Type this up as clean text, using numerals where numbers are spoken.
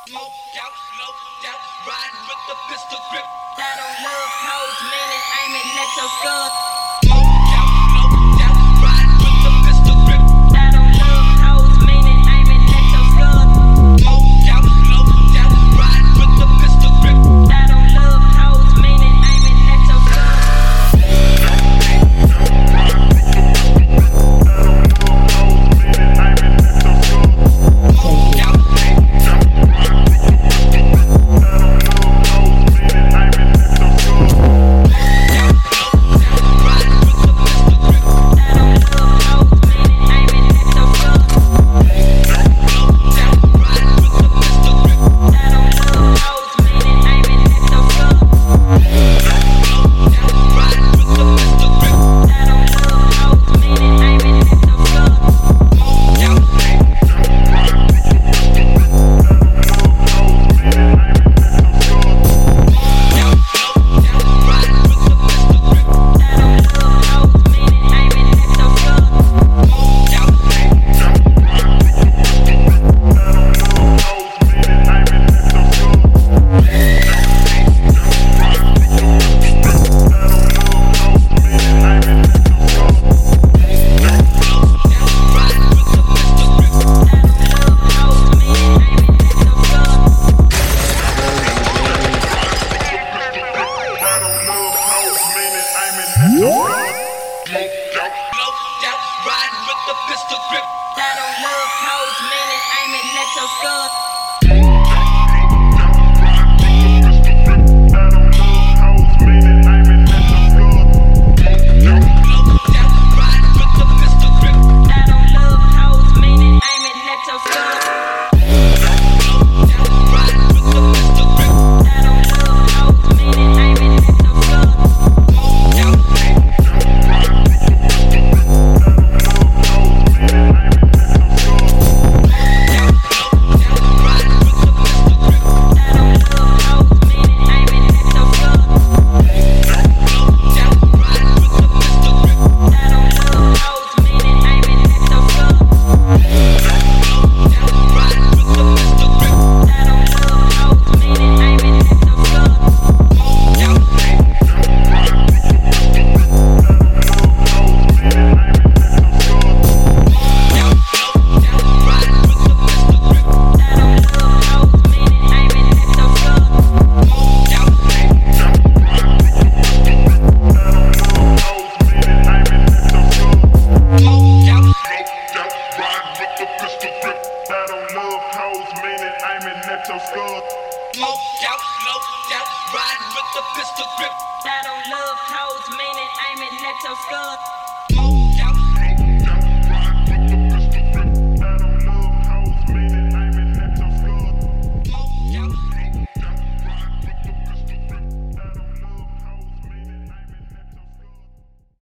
Smoked out, loped out, riding with the pistol grip. I don't love hoes, meaning aiming at your skull. Smoked out, loped out, riding with the pistol grip. I don't love hoes, meaning aiming at your skull. Smoked out, loped out, riding with the pistol grip. I don't love hoes, meaning aiming at your skull. Riding with the pistol grip. I don't love hoes, meaning aiming at your skull. Smoked out, loped out, riding with the pistol grip. I don't love hoes, meaning aiming at your skull.